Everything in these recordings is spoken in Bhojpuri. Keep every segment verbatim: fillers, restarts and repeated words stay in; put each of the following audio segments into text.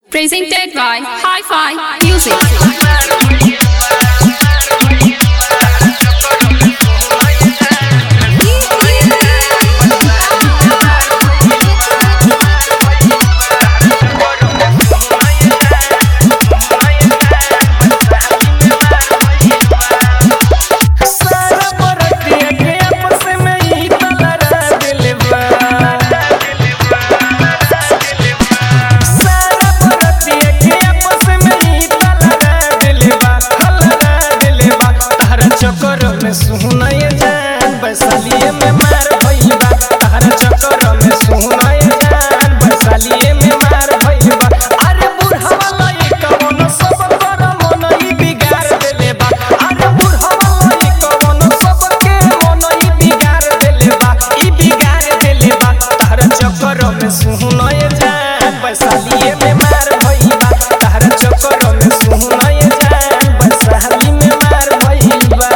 Presented by Hi-Fi Music. बसालिए में मार भइल बा तहरा चक्कर में सुनाए जान बसालिए में मार भइल बा अरे बुढ़वा लई कवन सब कर मन ई बिगाड़ देले बा अरे बुढ़वा लई कवन सब के मन ई बिगाड़ देले बा ई बिगाड़ देले बा तहरा चक्कर में सुनाए जान बसालिए में मार भइल बा तहरा चक्कर में सुनाए जान बसाली में मार भइल बा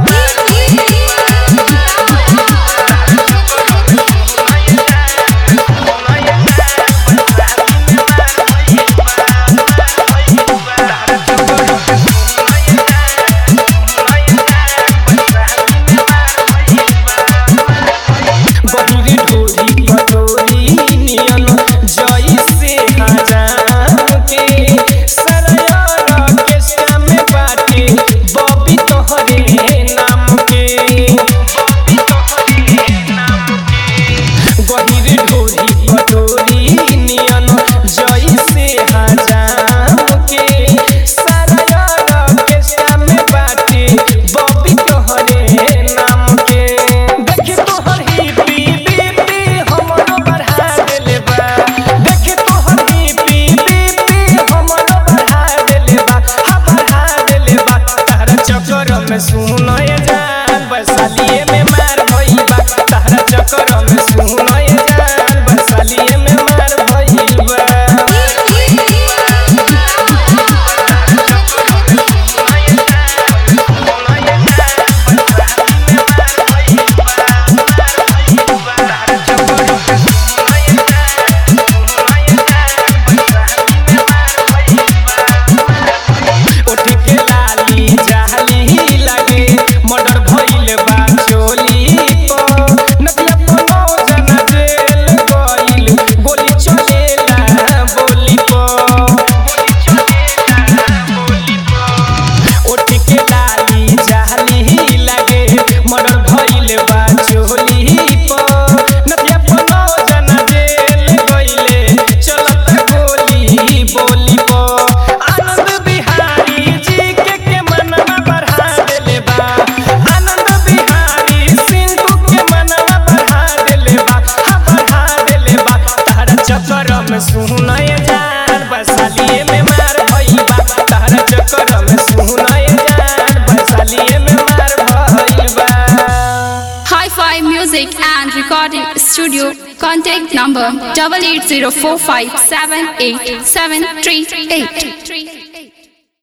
सुनाए जान बसालिए में मार भइल बा तहरा चक्कर में सुनाए जान बसालिए में मार भइल बा सुनाए जान बसालिए में मार भइल बा तहरा चक्कर में सुनाए जान बसालिए में मार भइल बा Hi-Fi Music and Recording Studio. Contact number double eight zero four five seven eight seven three eight.